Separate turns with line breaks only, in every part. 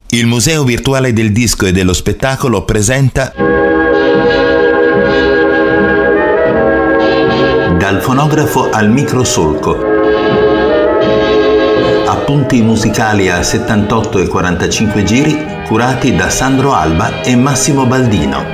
Il Museo Virtuale del Disco e dello Spettacolo presenta Dal fonografo al microsolco. Appunti musicali a 78 e 45 giri curati da Sandro Alba e Massimo Baldino.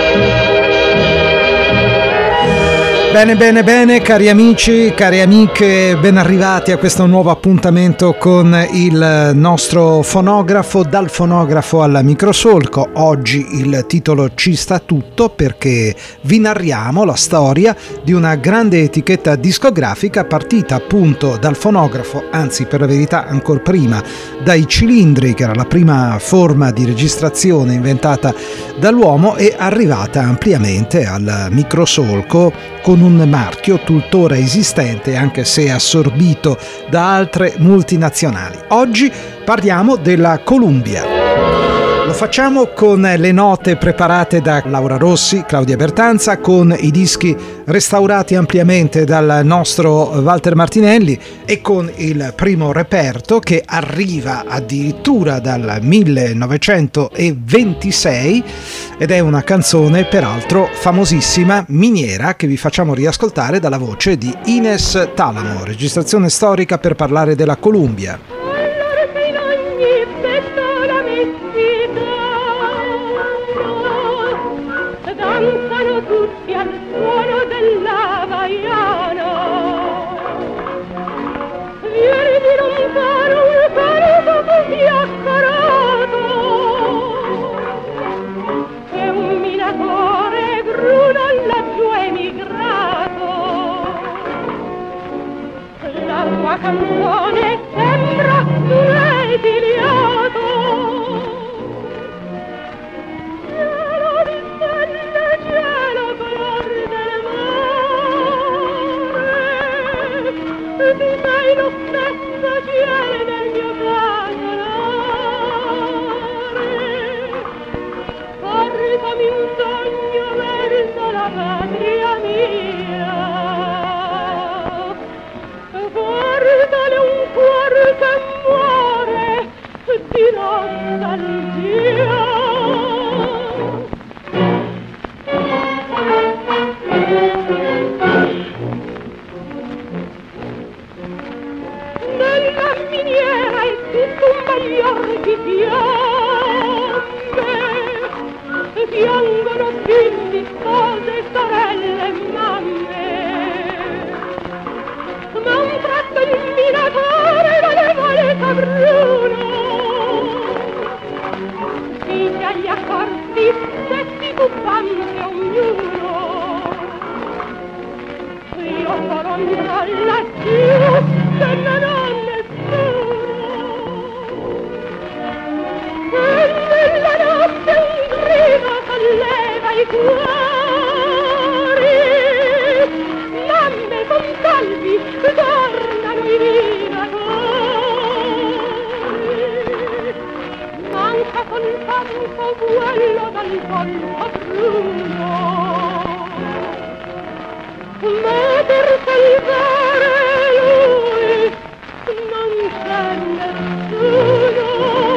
Bene, cari amici, cari amiche, ben arrivati a questo nuovo appuntamento con il nostro fonografo, dal fonografo al microsolco. Oggi il titolo ci sta tutto perché vi narriamo la storia di una grande etichetta discografica partita appunto dal fonografo, anzi per la verità ancora prima dai cilindri, che era la prima forma di registrazione inventata dall'uomo, e arrivata ampliamente al microsolco con un marchio tuttora esistente anche se assorbito da altre multinazionali. Oggi parliamo della Columbia. Lo facciamo con le note preparate da Laura Rossi, Claudia Bertanza, con i dischi restaurati ampiamente dal nostro Walter Martinelli e con il primo reperto che arriva addirittura dal 1926 ed è una canzone peraltro famosissima, Miniera, che vi facciamo riascoltare dalla voce di Ines Talamo, registrazione storica per parlare della Columbia.
Danzano tutti al suono della vaiana. Vieni di lontano un saluto così accarato, che un minatore gruda laggiù emigrato. La tua canzone sembra un esiliato. Tu sei lo stesso cielo del mio parlare. Portami un sogno verso la patria mia. Portale un cuore che muore di nostalgia. Nella miniera è tutto un baglior di fiamme, piangono figli, spose, sorelle e mamme. Ma un tratto il minatore dalle vole Sabruno dice agli accorti, setti tubbante ognuno. Io sarò laggiù se non ho nessuno. E nella notte un grido solleva i cuori. Mamme con salvi tornano i minatori. Manca soltanto quello dal volto bruno. Ma per salvare lui non c'è nessuno.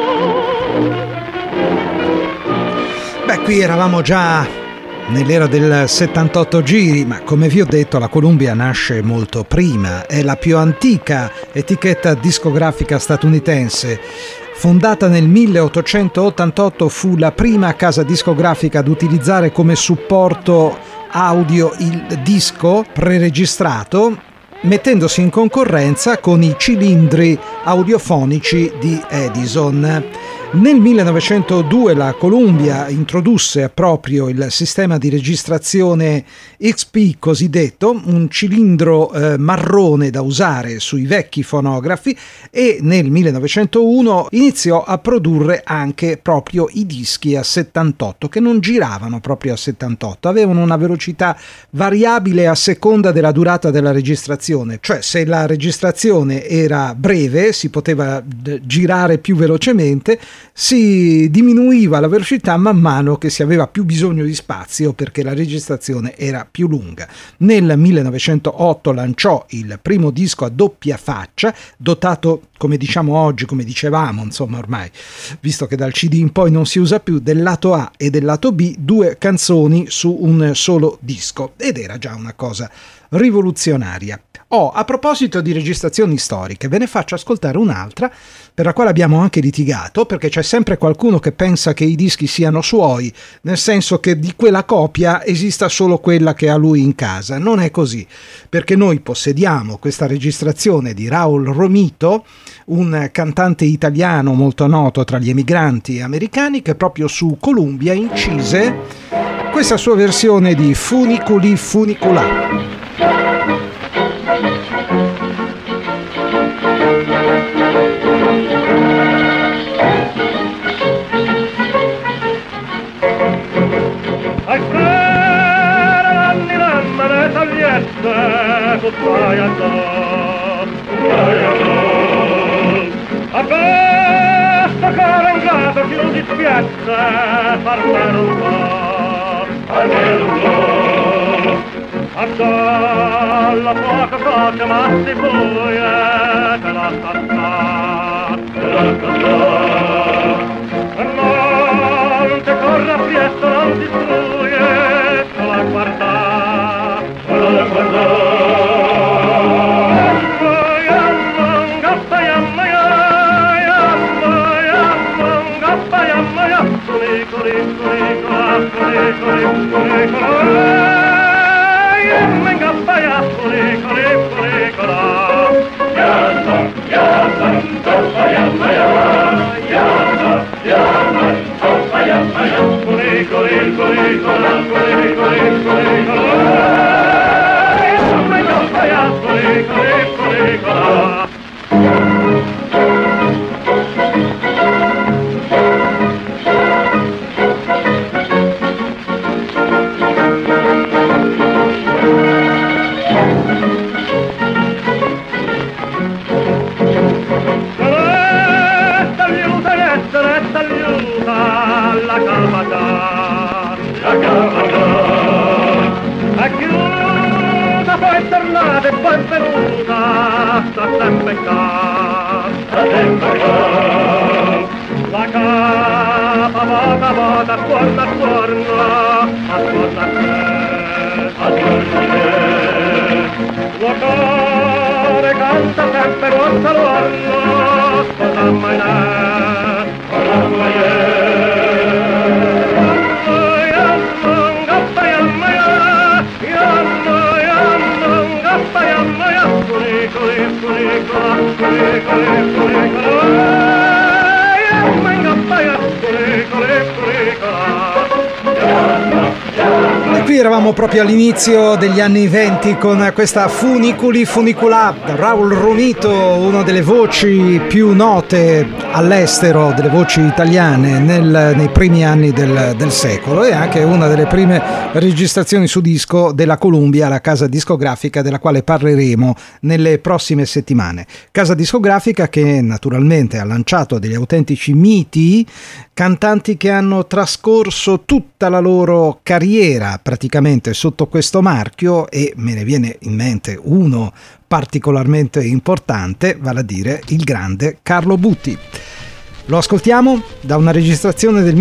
Beh, qui eravamo già nell'era del 78 giri, ma come vi ho detto la Columbia nasce molto prima, è la più antica etichetta discografica statunitense. Fondata nel 1888, fu la prima casa discografica ad utilizzare come supporto audio il disco preregistrato, mettendosi in concorrenza con i cilindri audiofonici di Edison. Nel 1902 la Columbia introdusse proprio il sistema di registrazione XP cosiddetto, un cilindro marrone da usare sui vecchi fonografi, e nel 1901 iniziò a produrre anche proprio i dischi a 78, che non giravano proprio a 78, avevano una velocità variabile a seconda della durata della registrazione, cioè se la registrazione era breve si poteva girare più velocemente, si diminuiva la velocità man mano che si aveva più bisogno di spazio perché la registrazione era più lunga. Nel 1908 lanciò il primo disco a doppia faccia, dotato, come diciamo oggi, come dicevamo, insomma ormai, visto che dal CD in poi non si usa più, del lato A e del lato B, 2 canzoni su un solo disco, ed era già una cosa rivoluzionaria. A proposito di registrazioni storiche, ve ne faccio ascoltare un'altra per la quale abbiamo anche litigato, perché c'è sempre qualcuno che pensa che i dischi siano suoi, nel senso che di quella copia esista solo quella che ha lui in casa. Non è così, perché noi possediamo questa registrazione di Raul Romito, un cantante italiano molto noto tra gli emigranti americani, che proprio su Columbia incise questa sua versione di Funiculi Funiculà.
A questo caro ingrato che non dispiace farmelo un po', almeno un po'. A gialla poca cosa ma si buia te la cantà, te la cantà. Non ti corra presto, non ti struie, te la guardà, te la guardà.
Qui eravamo proprio all'inizio degli anni '20 con questa Funiculi Funiculà, Raul Romito, una delle voci più note all'estero, delle voci italiane nei primi anni del secolo, e anche una delle prime registrazioni su disco della Columbia, la casa discografica della quale parleremo nelle prossime settimane. Casa discografica che naturalmente ha lanciato degli autentici miti, cantanti che hanno trascorso tutta la loro carriera praticamente sotto questo marchio, e me ne viene in mente uno particolarmente importante, vale a dire il grande Carlo Butti. Lo ascoltiamo da una registrazione del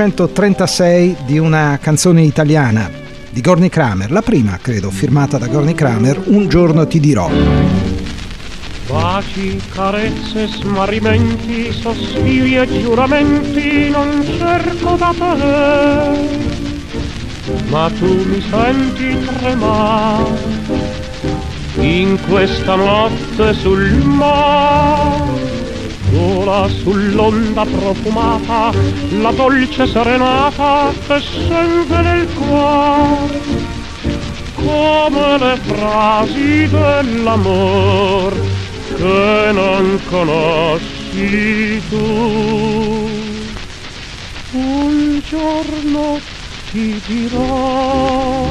1936 di una canzone italiana di Gorny Kramer, la prima credo firmata da Gorny Kramer, Un giorno ti dirò.
Baci, carezze, smarrimenti, sospiri e giuramenti non cerco da te, ma tu mi senti tremare in questa notte sul mare, vola sull'onda profumata la dolce serenata che sente nel cuore, come le frasi dell'amor che non conosci tu. Un giorno ti dirò,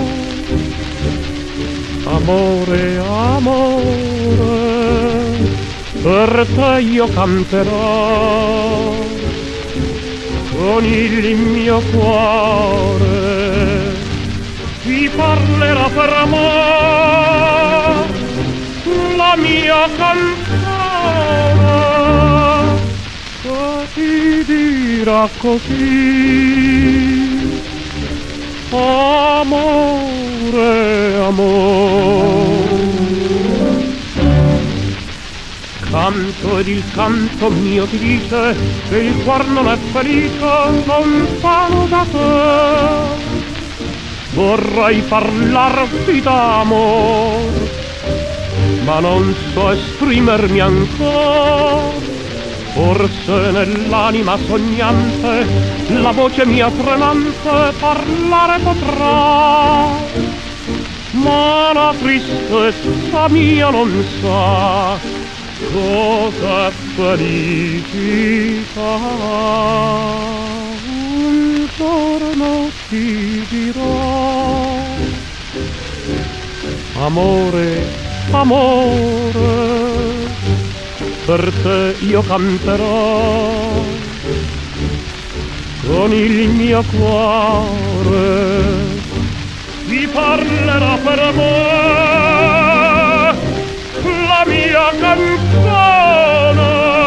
amore, amore, per te io canterò con il mio cuore ti parlerà per amor la mia canzone che ti dirà così: amore, amore. Canto ed il canto mio ti dice che il cuor non è felice lontano da te. Vorrei parlarti d'amor, ma non so esprimermi ancora. Forse nell'anima sognante la voce mia tremante parlare potrà, ma la tristezza mia non sa cosa è felicità. Un giorno ti dirò: amore, amore, per te io canterò con il mio cuore, ti parlerà per me la mia canzone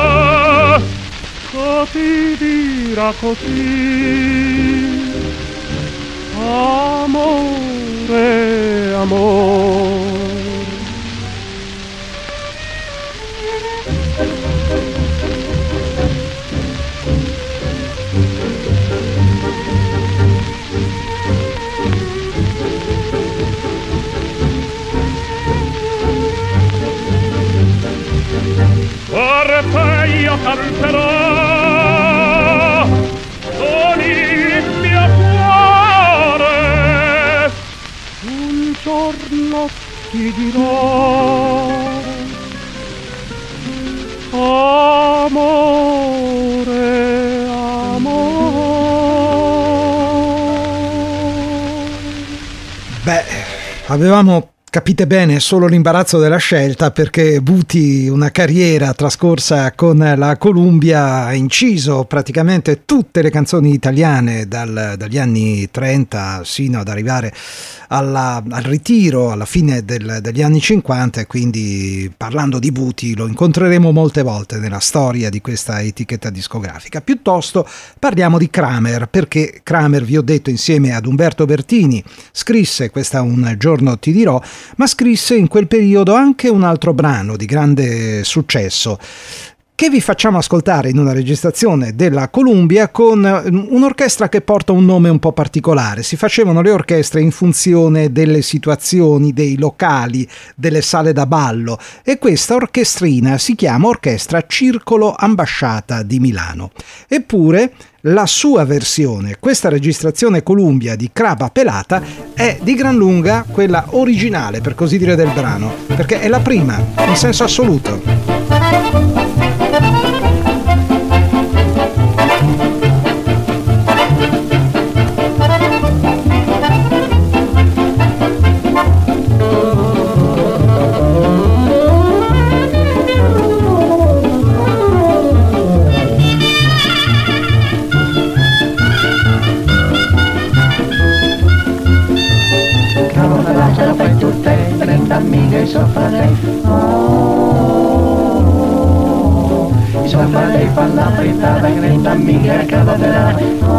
che ti dirà così: amore, amore. Per te io canterò con il mio cuore, un giorno ti dirò: amore, amore.
Beh, avevamo, capite bene, solo l'imbarazzo della scelta, perché Buti, una carriera trascorsa con la Columbia, ha inciso praticamente tutte le canzoni italiane dagli anni 30 sino ad arrivare al ritiro alla fine degli anni 50, e quindi, parlando di Buti, lo incontreremo molte volte nella storia di questa etichetta discografica. Piuttosto parliamo di Kramer, perché Kramer, vi ho detto, insieme ad Umberto Bertini scrisse questa Un giorno ti dirò, ma scrisse in quel periodo anche un altro brano di grande successo che vi facciamo ascoltare in una registrazione della Columbia con un'orchestra che porta un nome un po' particolare. Si facevano le orchestre in funzione delle situazioni, dei locali, delle sale da ballo, e questa orchestrina si chiama Orchestra Circolo Ambasciata di Milano. Eppure la sua versione, questa registrazione Columbia di Crapa Pelata, è di gran lunga quella originale, per così dire, del brano, perché è la prima in senso assoluto.
Amiche soffrerei, oh, soffrerei per la frittata, grande amica cavaterà,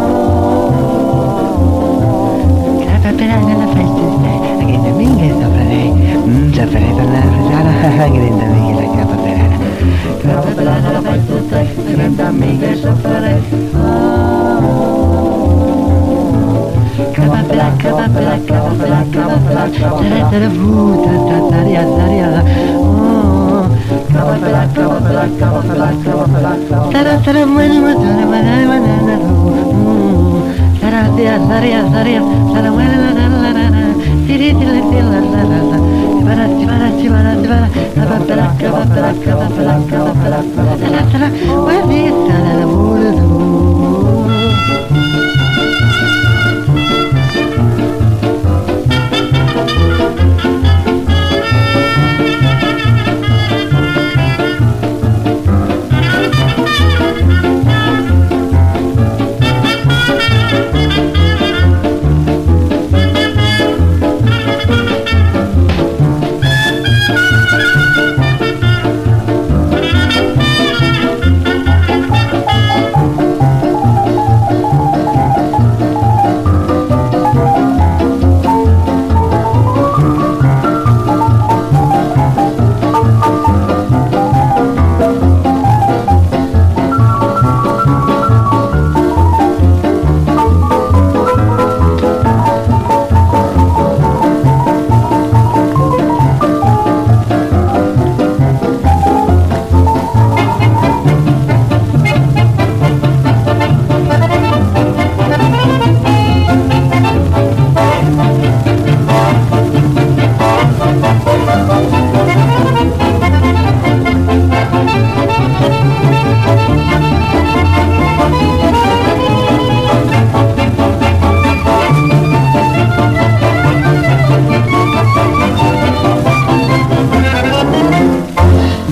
oh, cavaterà nella festa stai, grande amica soffrerei, soffrerei per la frittata, grande amica cavaterà, cavaterà nella festa stai, grande amica soffrerei, oh. Cavapela, cavapela, cavapela, cavapela, taratara vuta, tataria, taria, oh. Cavapela, cavapela, cavapela, cavapela, taratara muere, matara, manana, manana, oh. Taratia, taria, taria, taramuela, la, la, la, la, la, tiriti, la, la, la, la, la, tivara, tivara, tivara, tivara, cavapela, cavapela, cavapela, cavapela, taratara, muere, taratara, vuta,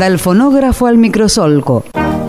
Dal fonografo al microsolco.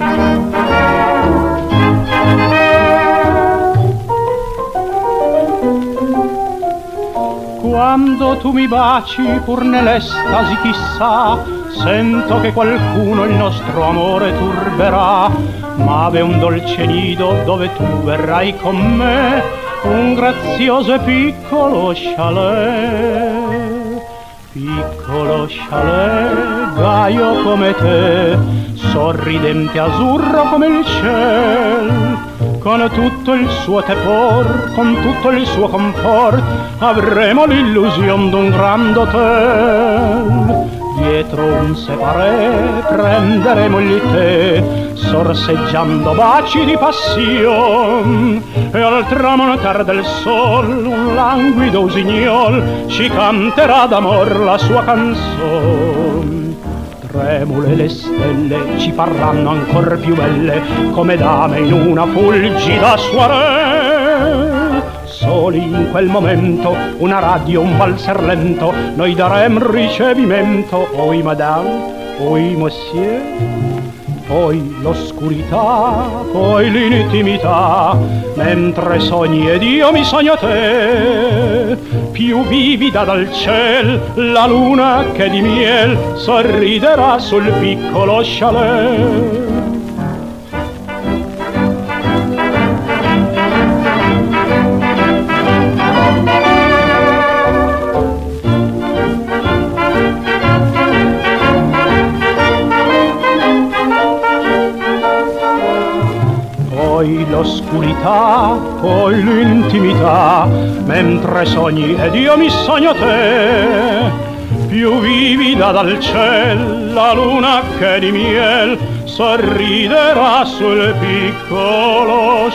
Quando tu mi baci, pur nell'estasi chissà, sento che qualcuno il nostro amore turberà. Ma v'è un dolce nido dove tu verrai con me, un grazioso e piccolo chalet. Piccolo chalet, gaio come te, sorridente azzurro come il ciel, con tutto il suo tepor, con tutto il suo confort, avremo l'illusion d'un grand hotel. Dietro un separé prenderemo il tè, sorseggiando baci di passion, e al tramontar del sol un languido usignol ci canterà d'amor la sua canzone. Tremule le stelle ci parranno ancor più belle, come dame in una fulgida soirée. Soli in quel momento, una radio, un valser lento, noi darem ricevimento. Oi madame, oi monsieur, poi l'oscurità, poi l'intimità, mentre sogni ed io mi sogno te. Più vivida dal ciel la luna che di miel sorriderà sul piccolo chalet. Poi l'oscurità, poi l'intimità, mentre sogni ed io mi sogno te. Più vivida dal ciel la luna che di miel sorriderà sul piccolo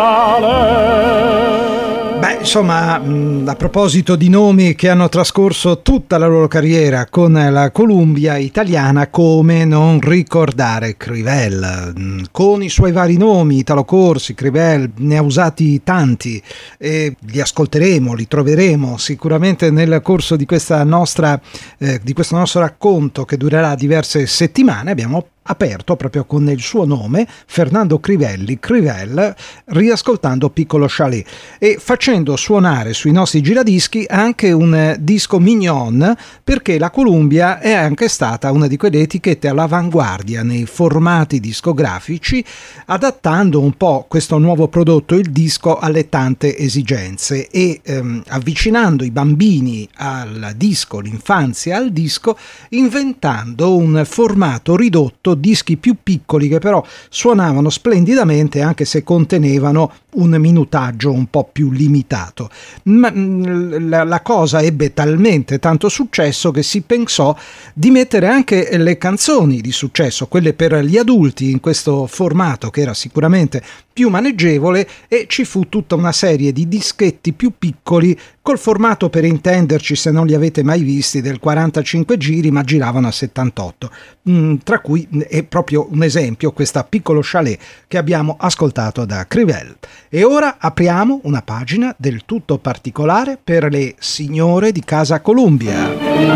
chalet.
Beh, insomma, a proposito di nomi che hanno trascorso tutta la loro carriera con la Columbia italiana, come non ricordare Crivel, con i suoi vari nomi, Italo Corsi, Crivel, ne ha usati tanti e li ascolteremo, li troveremo sicuramente nel corso di questo nostro racconto che durerà diverse settimane. Abbiamo aperto proprio con il suo nome, Fernando Crivelli, Crivel, riascoltando Piccolo Chalet e facendo suonare sui nostri giradischi anche un disco mignon, perché la Columbia è anche stata una di quelle etichette all'avanguardia nei formati discografici, adattando un po' questo nuovo prodotto, il disco, alle tante esigenze e avvicinando i bambini al disco, l'infanzia al disco, inventando un formato ridotto, dischi più piccoli che però suonavano splendidamente anche se contenevano un minutaggio un po' più limitato. Ma la cosa ebbe talmente tanto successo che si pensò di mettere anche le canzoni di successo, quelle per gli adulti, in questo formato che era sicuramente più maneggevole, e ci fu tutta una serie di dischetti più piccoli col formato, per intenderci, se non li avete mai visti, del 45 giri, ma giravano a 78, tra cui è proprio un esempio questa Piccolo Chalet che abbiamo ascoltato da Crivel. E ora apriamo una pagina del tutto particolare per le signore di Casa Columbia.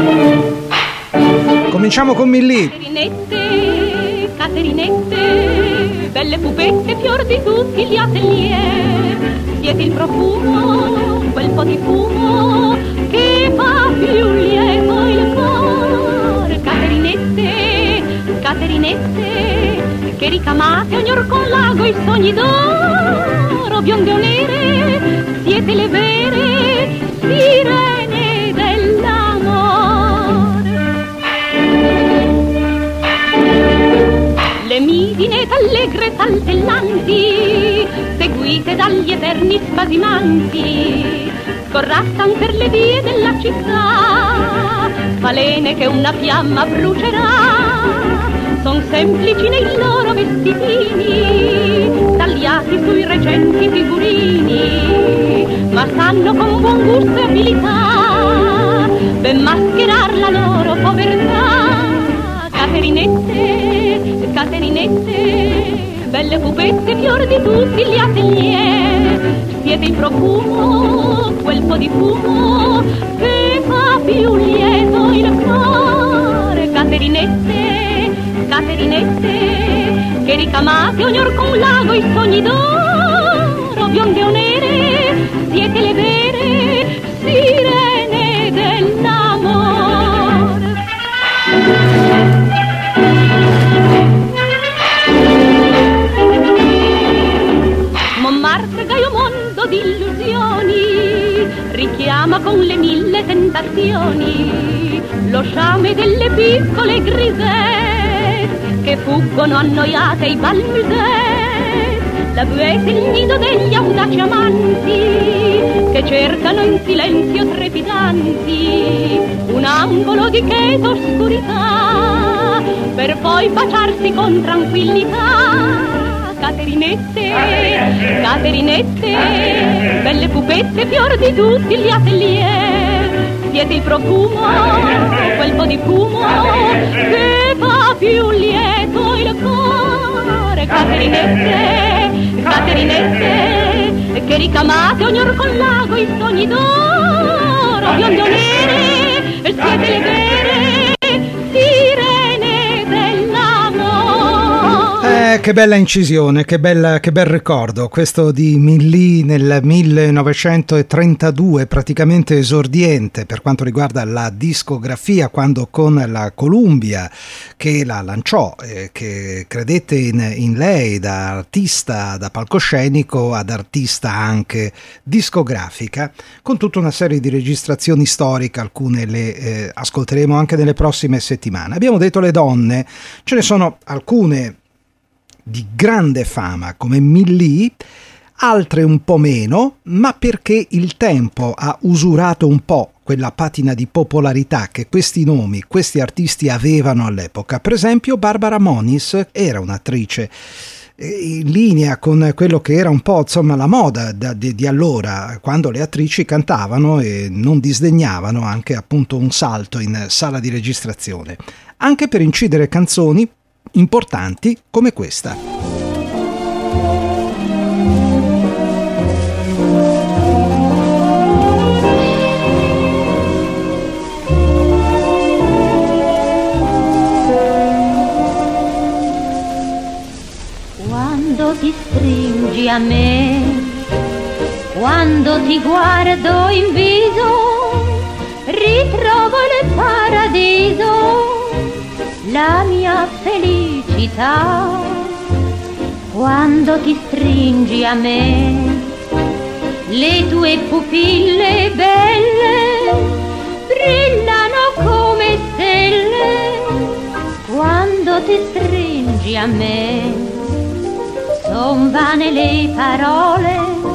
Cominciamo con Millì.
Caterinette, belle pupette, fior di tutti gli atelier. Siete il profumo, quel po' di fumo che fa più lieto il cuore. Caterinette, caterinette, che ricamate ognor con lago i sogni d'oro. Bionde o nere, siete le vere sirene dell'amore. Le midinette allegre saltellanti, seguite dagli eterni spasimanti, scorrattan per le vie della città, falene che una fiamma brucerà. Son semplici nei loro vestitini, tagliati sui recenti figurini, ma sanno con buon gusto e abilità ben mascherar la loro povertà. Caterinette, caterinette, belle pupette, fior di tutti gli atelier. Siete il profumo, quel po' di fumo che fa più lieto il cuore. Caterinette, Caterinette, che ricamate ognor con lago i sogni d'oro, bionde o nere, siete le vere sirene dell'amor. Montmartre, gaio mondo d'illusioni, richiama con le 1000 tentazioni lo sciame delle piccole grisette che fuggono annoiate ai bal musette, la buette il nido degli audaci amanti che cercano in silenzio trepidanti un angolo di cheta oscurità per poi baciarsi con tranquillità. Caterinette, Caterinette, belle pupette, fior di tutti gli atelier, siete il profumo, quel po' di fumo che fa più lieto il cuore. Caterinette, Caterinette, che ricamate ognor con lago i sogni d'oro, bionde o nere, siete le vere sirene dell'amore.
Che bella incisione, che bel ricordo questo di Milly nel 1932, praticamente esordiente per quanto riguarda la discografia, quando con la Columbia che la lanciò, che credette in lei da artista da palcoscenico ad artista anche discografica, con tutta una serie di registrazioni storiche, alcune le ascolteremo anche nelle prossime settimane. Abbiamo detto le donne, ce ne sono alcune di grande fama come Milly, altre un po' meno, ma perché il tempo ha usurato un po' quella patina di popolarità che questi nomi, questi artisti avevano all'epoca. Per esempio Barbara Moniz era un'attrice in linea con quello che era un po' insomma la moda di allora, quando le attrici cantavano e non disdegnavano anche appunto un salto in sala di registrazione, anche per incidere canzoni importanti come questa.
Quando ti stringi a me, quando ti guardo in viso, ritrovo il paradiso, la mia felicità. Quando ti stringi a me, le tue pupille belle brillano come stelle. Quando ti stringi a me, son vane le parole,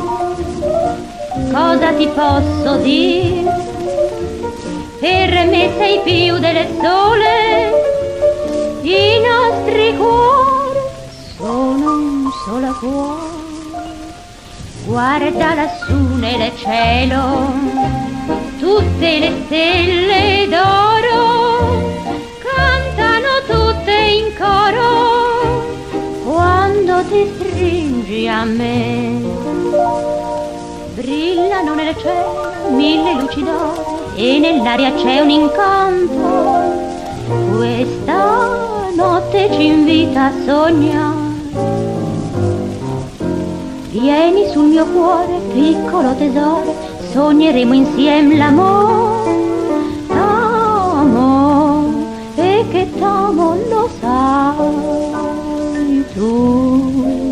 cosa ti posso dire? Per me sei più del sole, i nostri cuori sono un solo cuore. Guarda lassù nel cielo, tutte le stelle d'oro cantano tutte in coro. Quando ti stringi a me, brillano nel cielo 1000 luci d'oro e nell'aria c'è un incanto. Questa notte ci invita a sognare. Vieni sul mio cuore, piccolo tesoro, sogneremo insieme l'amore. T'amo e che t'amo lo sai tu.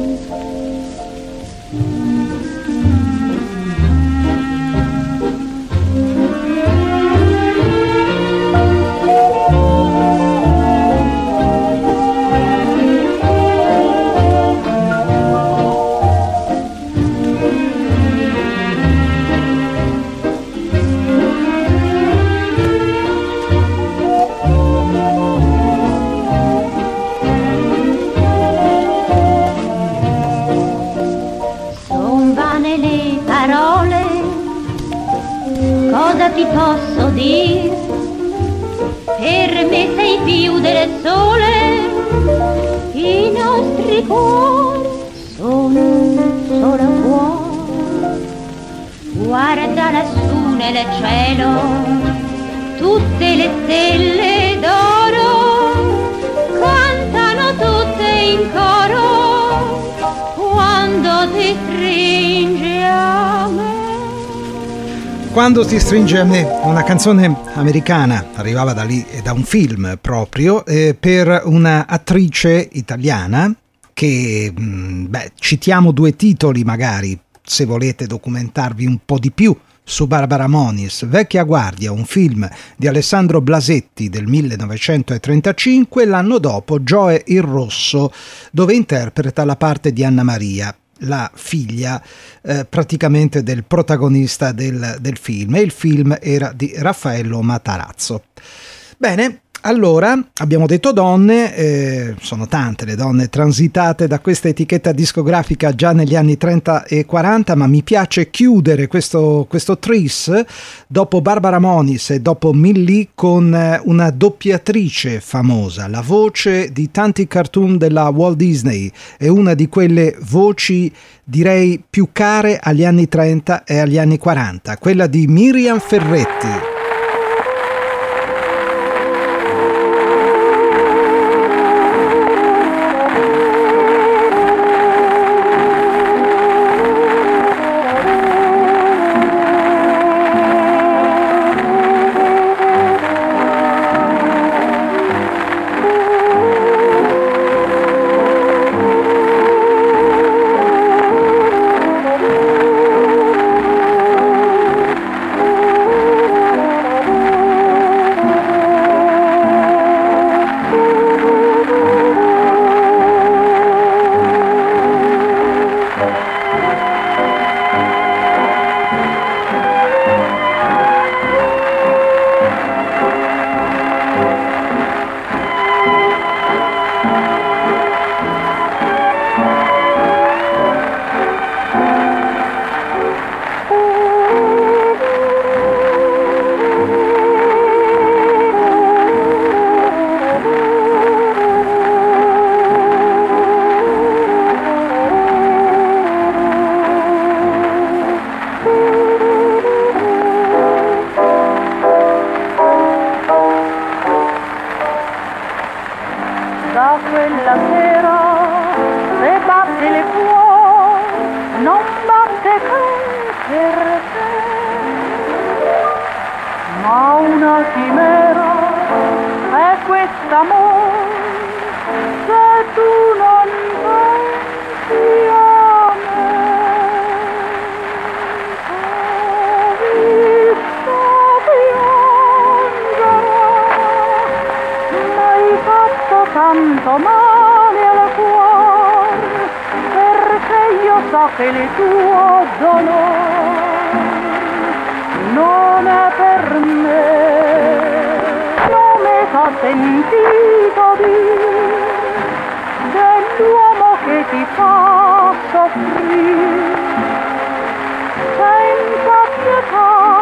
Cosa ti posso dire? Per me sei più del sole, i nostri cuori sono un solo cuore. Guarda lassù nel cielo, tutte le stelle d'oro cantano in coro quando ti stringi a me.
Quando ti stringe a me, una canzone americana, arrivava da lì, da un film proprio, per una attrice italiana che, citiamo due titoli magari, se volete documentarvi un po' di più su Barbara Moniz. Vecchia Guardia, un film di Alessandro Blasetti del 1935, l'anno dopo Gioe il Rosso, dove interpreta la parte di Anna Maria, la figlia praticamente del protagonista del film, e il film era di Raffaello Matarazzo. Bene, allora abbiamo detto donne, sono tante le donne transitate da questa etichetta discografica già negli anni 30 e 40, ma mi piace chiudere questo tris dopo Barbara Moniz e dopo Millie con una doppiatrice famosa, la voce di tanti cartoon della Walt Disney, è una di quelle voci direi più care agli anni 30 e agli anni 40, quella di Miriam Ferretti.
Tanto male al cuore, perché io so che il tuo dolore non è per me. Non mi fa sentito dire dell'uomo che ti fa soffrire senza pietà.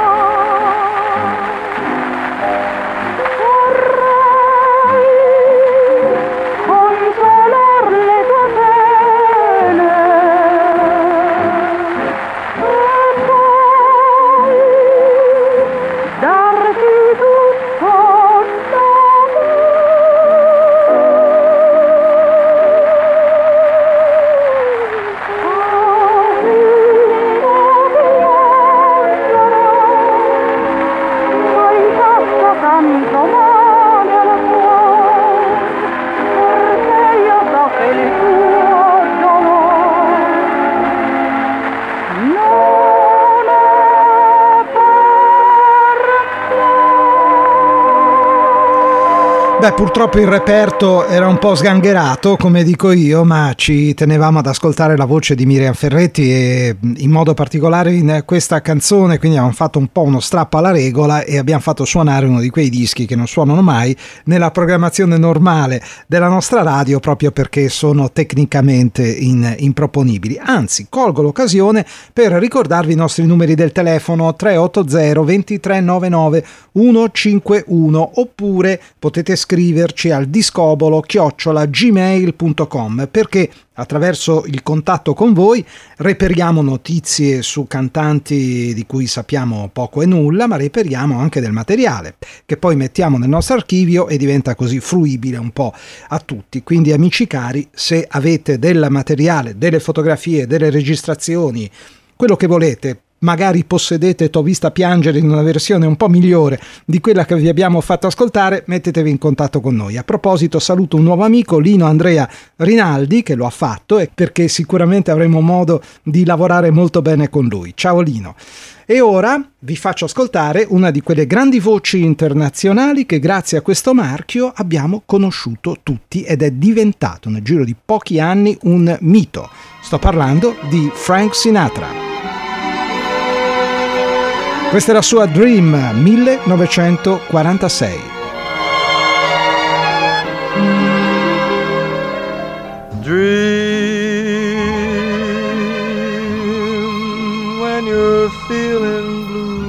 Beh, purtroppo il reperto era un po' sgangherato, come dico io, ma ci tenevamo ad ascoltare la voce di Miriam Ferretti e in modo particolare in questa canzone, quindi abbiamo fatto un po' uno strappo alla regola e abbiamo fatto suonare uno di quei dischi che non suonano mai nella programmazione normale della nostra radio, proprio perché sono tecnicamente improponibili. Anzi, colgo l'occasione per ricordarvi i nostri numeri del telefono 380 2399 151, oppure potete scrivere scriverci al discobolo@gmail.com, perché attraverso il contatto con voi reperiamo notizie su cantanti di cui sappiamo poco e nulla, ma reperiamo anche del materiale che poi mettiamo nel nostro archivio e diventa così fruibile un po' a tutti. Quindi, amici cari, se avete del materiale, delle fotografie, delle registrazioni, quello che volete, magari possedete T'ho vista piangere in una versione un po' migliore di quella che vi abbiamo fatto ascoltare, mettetevi in contatto con noi. A proposito, saluto un nuovo amico, Lino Andrea Rinaldi, che lo ha fatto e perché sicuramente avremo modo di lavorare molto bene con lui. Ciao Lino. E ora vi faccio ascoltare una di quelle grandi voci internazionali che grazie a questo marchio abbiamo conosciuto tutti ed è diventato nel giro di pochi anni un mito. Sto parlando di Frank Sinatra. Questa è la sua Dream 1946.
Dream when you're feeling blue.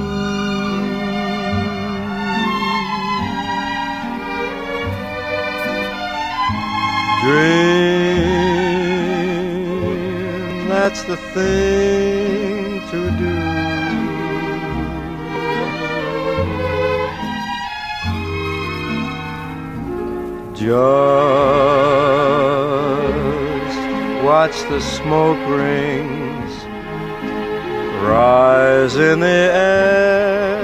Dream, that's the thing to do. Just watch the smoke rings rise in the air.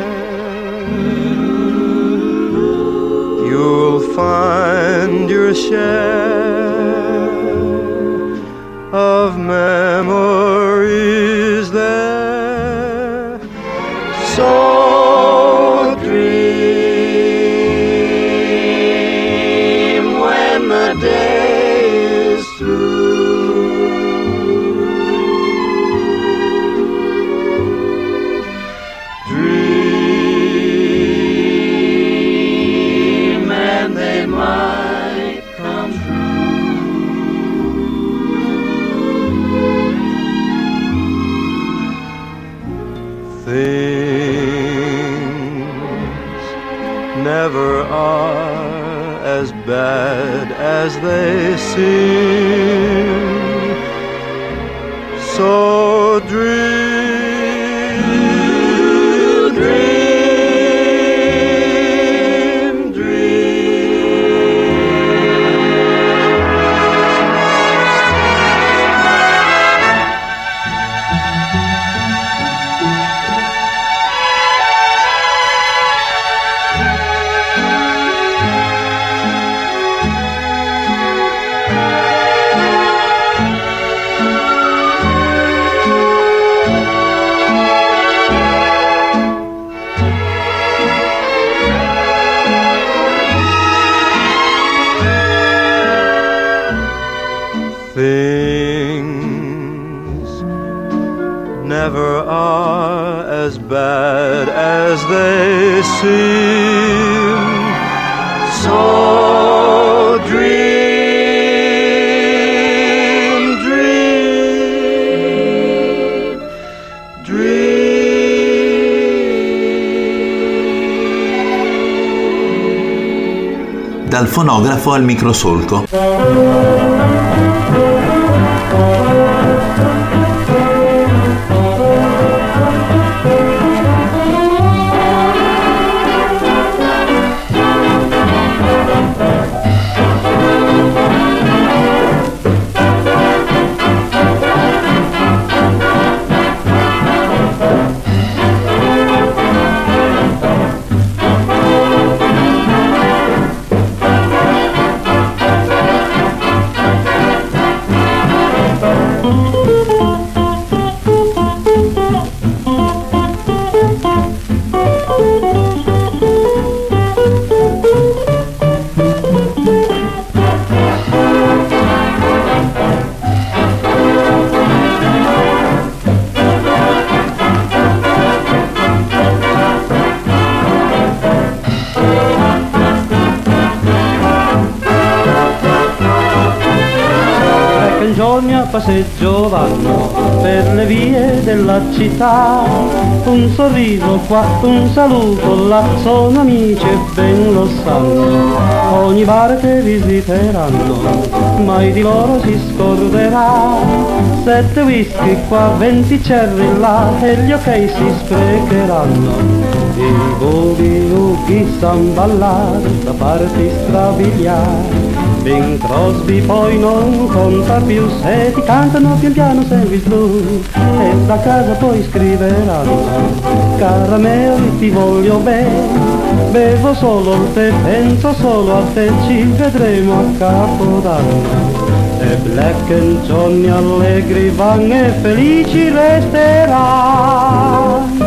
You'll find your share of memories there. So the day is through. Dream and they might come true. Things never are as bad as they seem. So dream, dream, dream. Things never are as bad as they seem. So dream, dream, dream.
Dal fonografo al microsolco.
Passeggio vanno per le vie della città, un sorriso qua, un saluto là, sono amici e ben lo sanno, ogni bar che visiteranno, mai di loro si scorderà, 7 whisky qua, 20 cherry là, e gli ok si sprecheranno, i boogie san ballare, da parti strabiliare. Bing Crosby poi non conta più, se ti cantano pian piano Sandwich Blues, e da casa poi scriveranno carameli ti voglio bene, bevo solo il tè, penso solo a te, ci vedremo a Capodanno, e Black and Johnny allegri van e felici resteranno.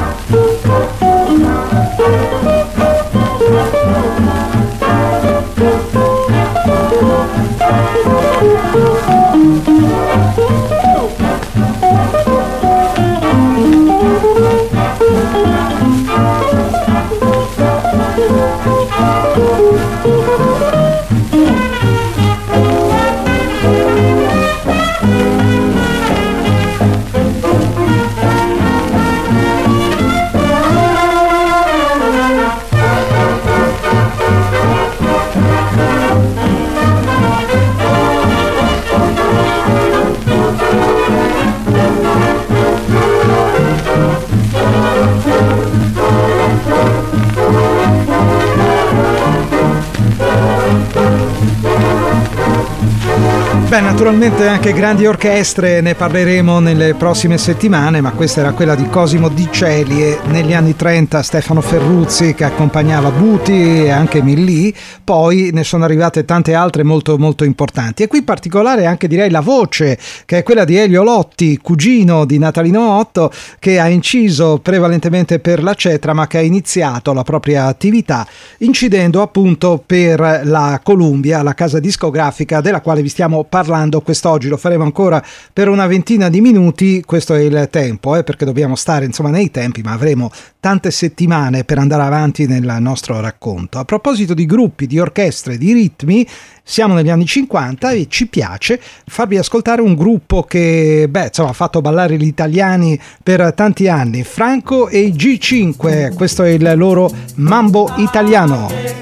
Beh, naturalmente anche grandi orchestre, ne parleremo nelle prossime settimane, ma questa era quella di Cosimo Di Celie, negli anni 30 Stefano Ferruzzi che accompagnava Buti e anche Millì, poi ne sono arrivate tante altre molto molto importanti, e qui in particolare anche direi la voce, che è quella di Elio Lotti, cugino di Natalino Otto, che ha inciso prevalentemente per la Cetra, ma che ha iniziato la propria attività incidendo appunto per la Columbia, la casa discografica della quale vi stiamo parlando quest'oggi. Lo faremo ancora per una ventina di minuti, questo è il tempo, perché dobbiamo stare insomma nei tempi, ma avremo tante settimane per andare avanti nel nostro racconto. A proposito di gruppi, di orchestre, di ritmi, siamo negli anni 50 e ci piace farvi ascoltare un gruppo che ha fatto ballare gli italiani per tanti anni, Franco e i G5, questo è il loro Mambo Italiano.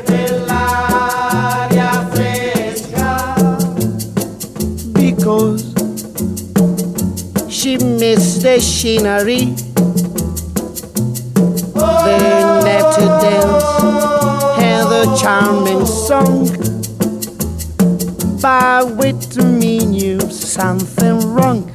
Because she missed the scenery, the native dance and the charming song. But with me knew something wrong.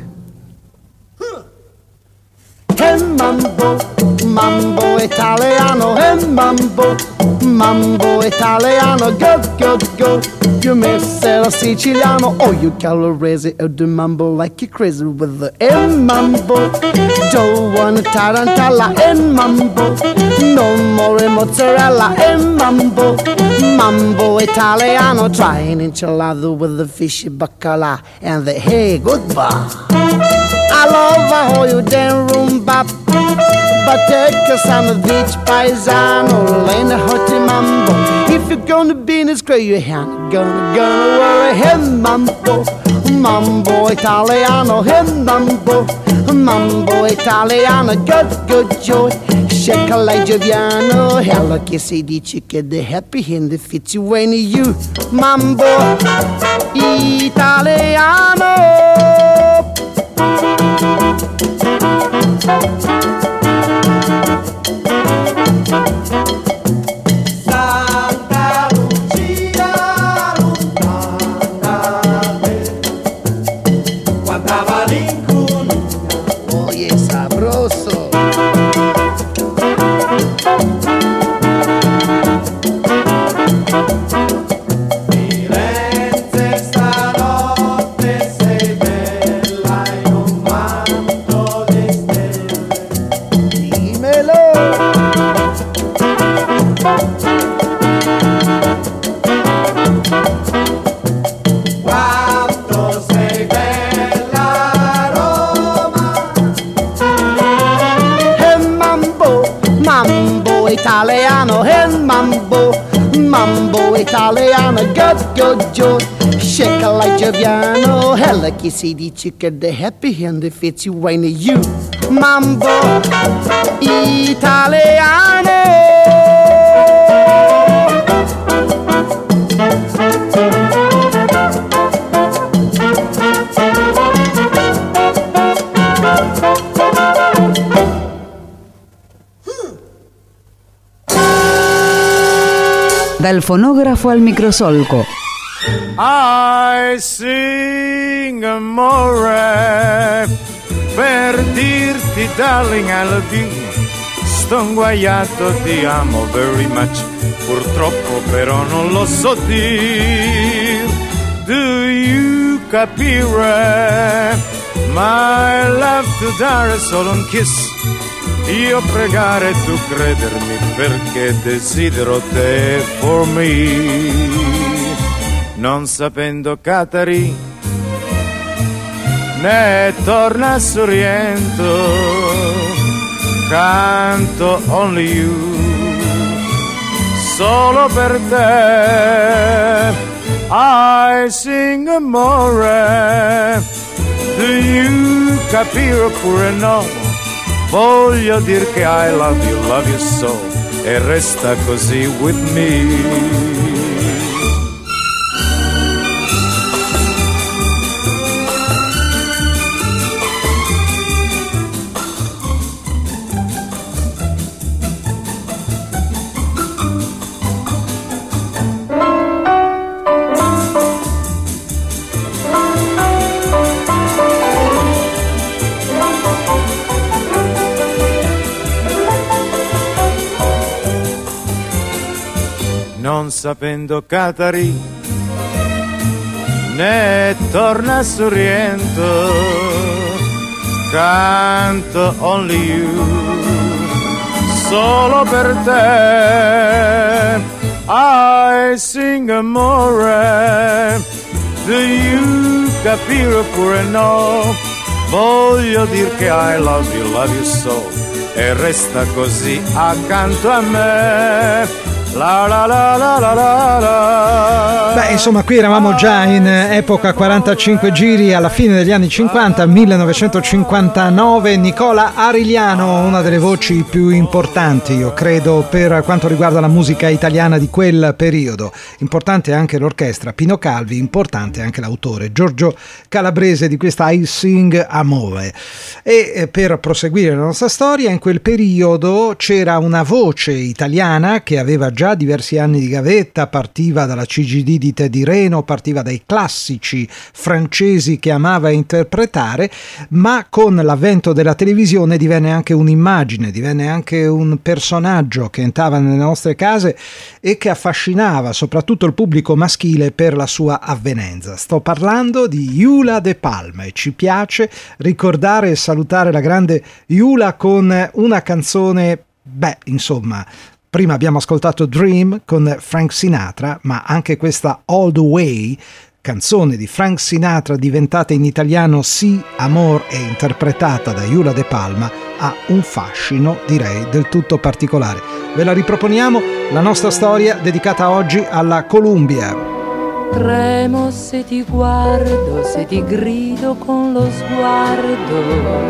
Hey mambo, mambo italiano, hey mambo, mambo italiano, go, go, go. You may say a Siciliano, or you Calabrese, or do mambo like you're crazy with the mambo. Don't want tarantella and mambo, no more mozzarella and mambo. Mambo Italiano, try an enchilada with the fishy bacala and the hey goodbye. I love how you dance rumba, but take a sandwich paisano, learn how to mambo. If you're gonna be in this crazy, you ain't gonna worry. Hey mambo, mambo Italiano, hey mambo, mambo Italiano, good, good joy. Shake like Gioviano, hello che si dice che the happy hand fits you when you mambo Italiano.
Santa Lucia, quanta malinconia.
Oye, sabroso.
Firenze stanotte sei bella in un manto di stelle.
Dímelo.
Quanto sei bella Roma.
Hey mambo, mambo Italiano, hey mambo, mambo Italiano, good, good joy. Cerca la Gioviano, hella chi si dice che the happy hand if it's you when you mambo italiano.
Dal fonografo al microsolco.
I sing amore per dirti darling I love you. Sto inguaiato, ti amo very much. Purtroppo però non lo so dir. Do you capire? My love to dare solo un kiss. Io pregare, tu credermi, perché desidero te for me. Non sapendo Catari, ne torna a Sorrento, canto only you, solo per te. I sing amore, do you capire oppure no? Voglio dir che I love you so, e resta così with me. Non sapendo Catari, ne torna a Sorrento, canto only you, solo per te. I sing amore, do you capire oppure no? Voglio dir che I love you so, e resta così accanto a me. La la la la la la la.
Beh, insomma, qui eravamo già in epoca 45 giri alla fine degli anni 50, 1959. Nicola Arigliano, una delle voci più importanti, io credo, per quanto riguarda la musica italiana di quel periodo. Importante anche l'orchestra, Pino Calvi, importante anche l'autore, Giorgio Calabrese, di questa I Sing Amore. E per proseguire la nostra storia, in quel periodo c'era una voce italiana che aveva già diversi anni di gavetta, partiva dalla CGD di Teddy Reno, partiva dai classici francesi che amava interpretare, ma con l'avvento della televisione divenne anche un'immagine, divenne anche un personaggio che entrava nelle nostre case e che affascinava soprattutto il pubblico maschile per la sua avvenenza. Sto parlando di Eula De Palma e ci piace ricordare e salutare la grande Eula con una canzone, insomma. Prima abbiamo ascoltato Dream con Frank Sinatra, ma anche questa All the Way, canzone di Frank Sinatra diventata in italiano Sì, Amor e interpretata da Eula De Palma, ha un fascino, direi, del tutto particolare. Ve la riproponiamo, la nostra storia dedicata oggi alla Columbia.
Tremo se ti guardo, se ti grido con lo sguardo.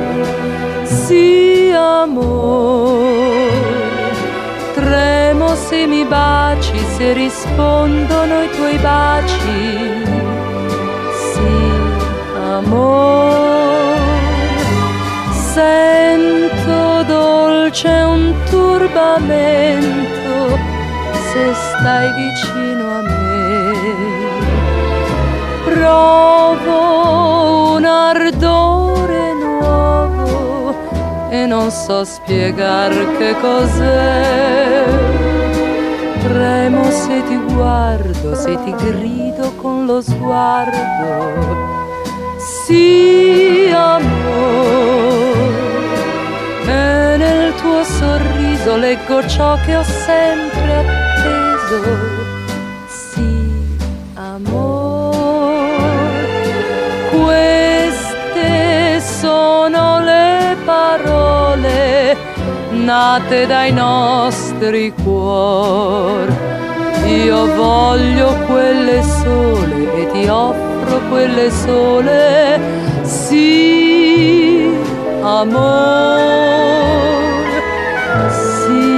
Sì, amor. Tremo se mi baci, se rispondono i tuoi baci. Sì, amor. Sento dolce un turbamento se stai vicino a me. Provo un ardore nuovo e non so spiegar che cos'è. Tremo se ti guardo, se ti grido con lo sguardo. Sì, amor. E nel tuo sorriso leggo ciò che ho sempre atteso. Sì, amor. Queste sono le parole nate dai nostri cuori. Io voglio quelle sole e ti offro quelle sole, sì, amore, sì,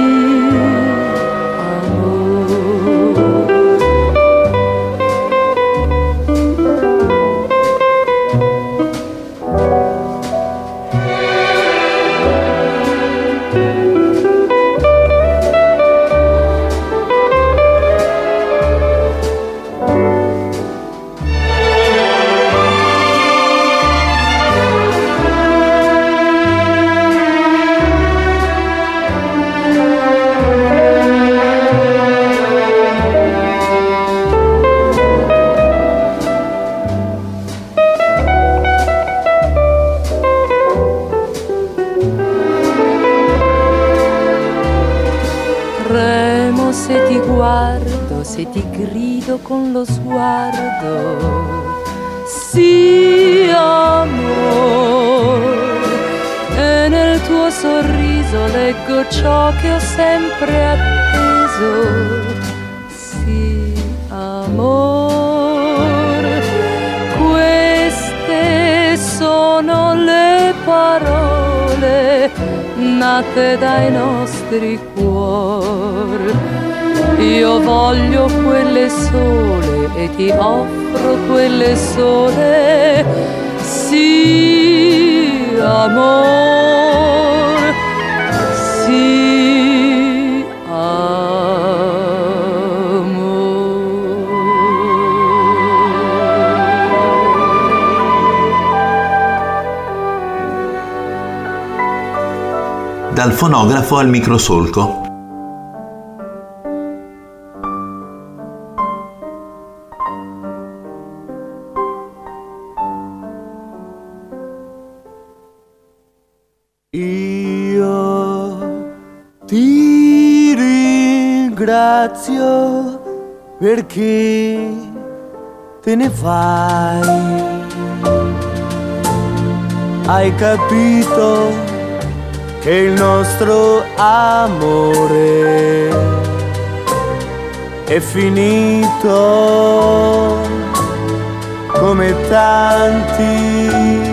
se ti grido con lo sguardo, sì amore, e nel tuo sorriso leggo ciò che ho sempre atteso, sì amore, queste sono le parole nate dai nostri cuori. Io voglio quelle sole e ti offro quelle sole, sì, amore, sì,
amore. Dal fonografo al microsolco.
Perché te ne vai? Hai capito che il nostro amore è finito come tanti.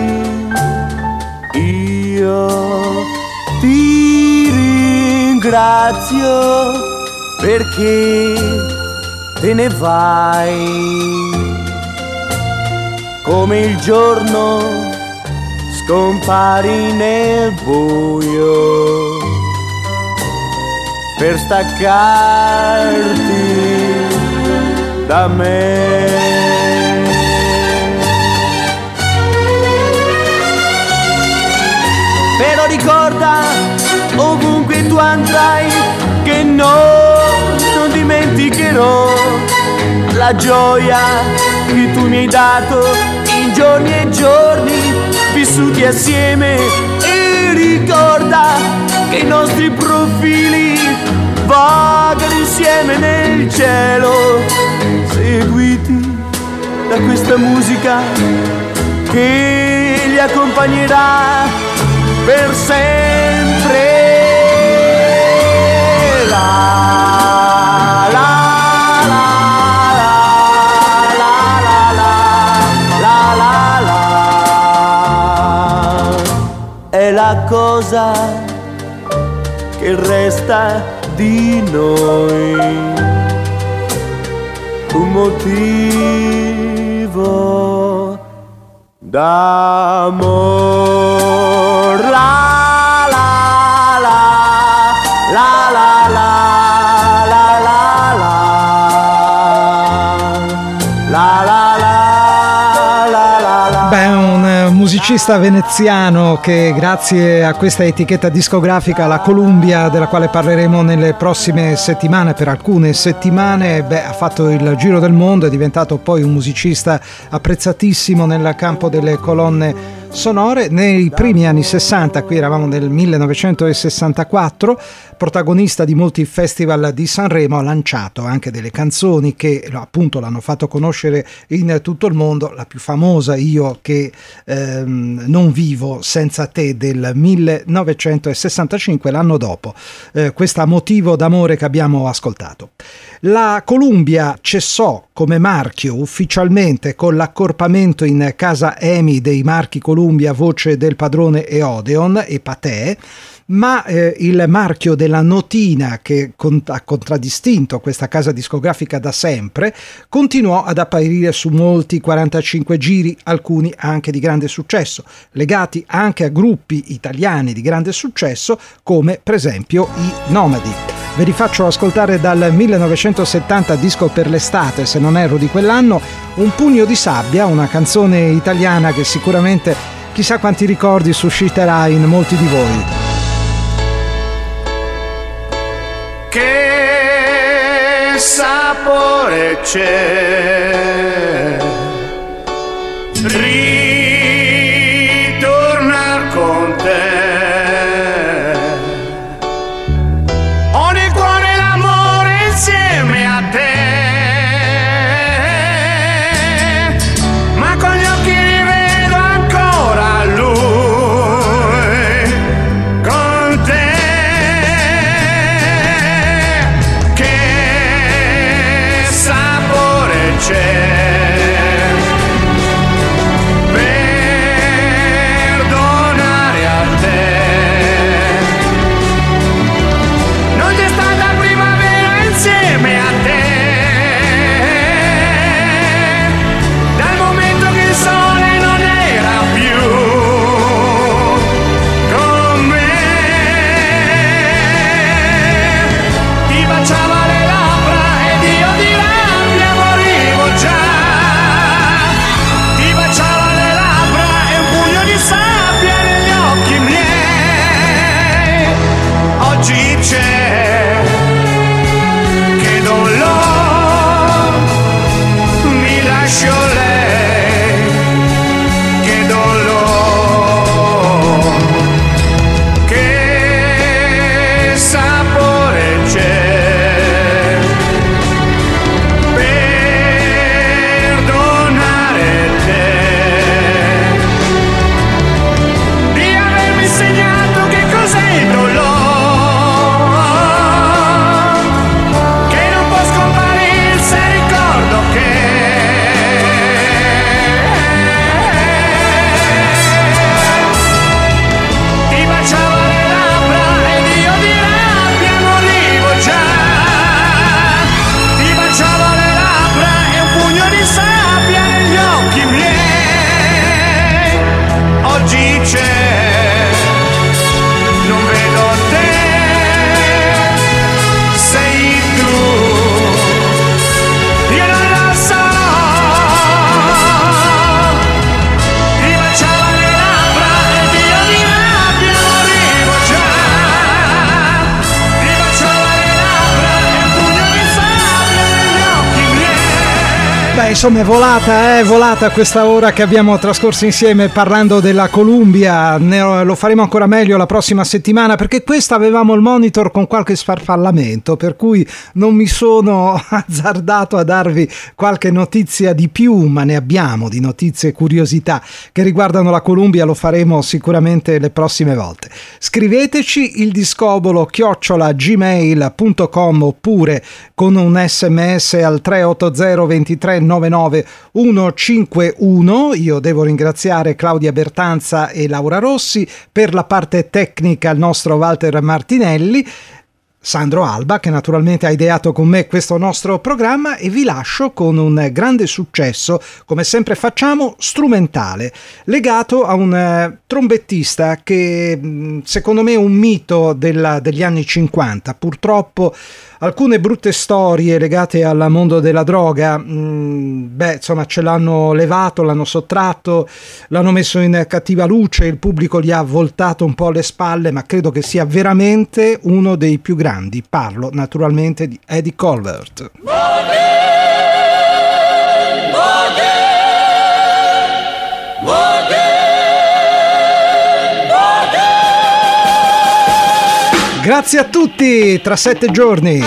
Io ti ringrazio perché te ne vai, come il giorno scompari nel buio per staccarti da me. Però ricorda, ovunque tu andrai, che non dimenticherò la gioia che tu mi hai dato in giorni e giorni vissuti assieme. E ricorda che i nostri profili vagano insieme nel cielo, seguiti da questa musica che li accompagnerà per sempre. È la cosa che resta di noi, un motivo d'amor. La la la la la la la la la la la.
Beh, un musicista veneziano che grazie a questa etichetta discografica, la Columbia, della quale parleremo nelle prossime settimane, per alcune settimane, ha fatto il giro del mondo, è diventato poi un musicista apprezzatissimo nel campo delle colonne sonore. Nei primi anni 60, qui eravamo nel 1964, protagonista di molti festival di Sanremo, ha lanciato anche delle canzoni che appunto l'hanno fatto conoscere in tutto il mondo. La più famosa, Io che non vivo senza te, del 1965, l'anno dopo questa Motivo d'amore che abbiamo ascoltato. La Columbia cessò come marchio ufficialmente con l'accorpamento in casa EMI dei marchi Columbia, Voce del Padrone e Odeon e Pathé, ma il marchio della notina, che ha contraddistinto questa casa discografica da sempre, continuò ad apparire su molti 45 giri, alcuni anche di grande successo, legati anche a gruppi italiani di grande successo come per esempio i Nomadi. Ve li faccio ascoltare dal 1970, disco per l'estate, se non erro di quell'anno, Un pugno di sabbia, una canzone italiana che sicuramente chissà quanti ricordi susciterà in molti di voi.
Che sapore c'è ritornar con te, ho nel cuore l'amore insieme a te, ma con gli occhi rivedo ancora lui con te. Perdonare a te, non c'è stata primavera insieme a te, dal momento che il sole non era più con me, ti baciava le labbra ed io di rabbia morivo già, ti baciava le labbra e un pugno di sabbia negli occhi miei. Oggi c'è che dolore, mi lascio lei, che dolore, che sapore c'è. Perdonare te, di avermi insegnato che cos'è il dolore, che non può scomparire se ricordo che ti baciava le labbra ed io di rabbia morivo già, ti baciava le labbra e un pugno di sabbia negli occhi miei. Oggi c'è, non vedo te, sei tu, io non lo so, ti baciava le labbra ed io di rabbia morivo già, ti baciava le labbra e un pugno di sabbia negli occhi miei.
Beh, insomma, è volata questa ora che abbiamo trascorso insieme parlando della Columbia. Lo faremo ancora meglio la prossima settimana, perché questa avevamo il monitor con qualche sfarfallamento, per cui non mi sono azzardato a darvi qualche notizia di più, ma ne abbiamo di notizie e curiosità che riguardano la Columbia. Lo faremo sicuramente le prossime volte. Scriveteci il discobolo @gmail.com oppure con un sms al 380 23 99 151. Io devo ringraziare Claudia Bertanza e Laura Rossi, per la parte tecnica il nostro Walter Martinelli, Sandro Alba che naturalmente ha ideato con me questo nostro programma, e vi lascio con un grande successo, come sempre facciamo, strumentale, legato a un trombettista che secondo me è un mito degli anni 50. Purtroppo alcune brutte storie legate al mondo della droga, insomma, ce l'hanno levato, l'hanno sottratto, l'hanno messo in cattiva luce, il pubblico gli ha voltato un po' le spalle, ma credo che sia veramente uno dei più grandi. Parlo naturalmente di Eddie Colbert. Grazie a tutti, tra 7 giorni.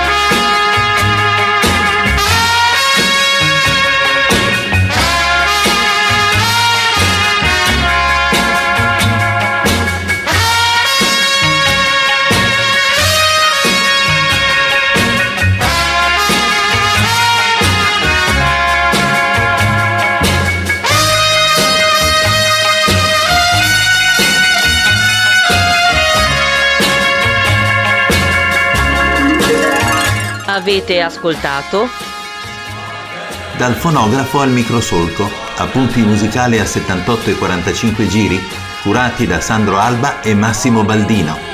Avete ascoltato?
Dal fonografo al microsolco, appunti musicali a 78 e 45 giri, curati da Sandro Alba e Massimo Baldino.